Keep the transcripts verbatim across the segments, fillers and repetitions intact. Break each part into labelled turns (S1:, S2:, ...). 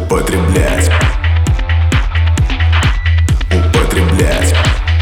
S1: употреблять, употреблять,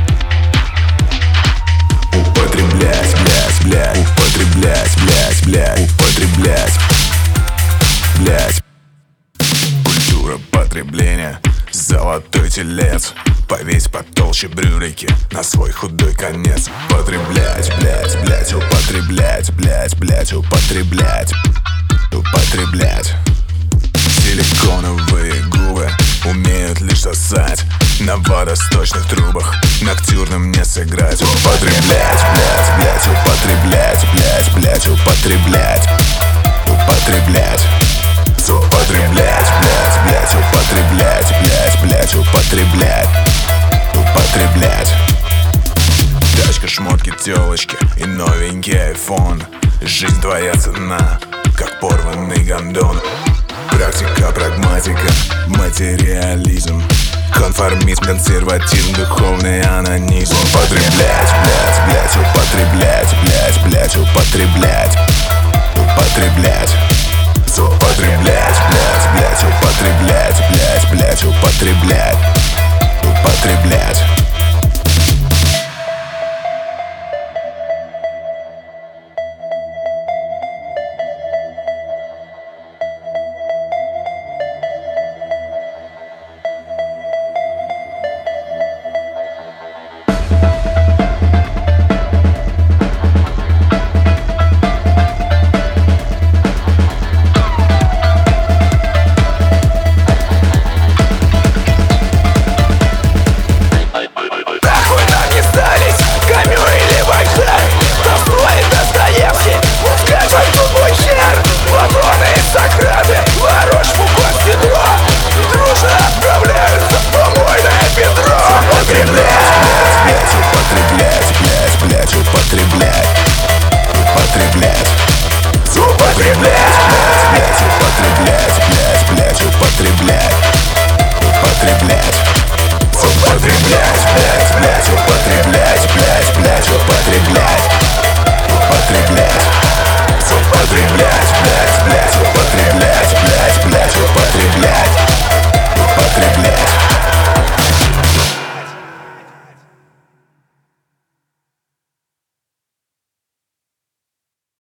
S1: употреблять, блять, блять, употреблять, блять, блять, употреблять, блять. Культура потребления, золотой телец. Повесь потолще брюлики на свой худой конец. Употреблять, блять, блять, употреблять, блять, блять, употреблять, употреблять. Силиконовые губы умеют лишь сосать на водосточных трубах, ноктюрным не сыграть. Употреблять, блять, блять, употреблять, блять, блять, употреблять, употреблять, употреблять, блять, блять, употреблять, блять, блять, употреблять, употреблять. Тачка, шмотки, телочки и новенький айфон. Жизнь твоя цена, как порванный гондон. Практика, прагматика, материализм, конформизм, консерватизм, духовный анонизм. Употреблять, блять, блять, употреблять, блять, блять, употреблять, употреблять, употреблять, блять, блять, употреблять, блять, блять, употреблять.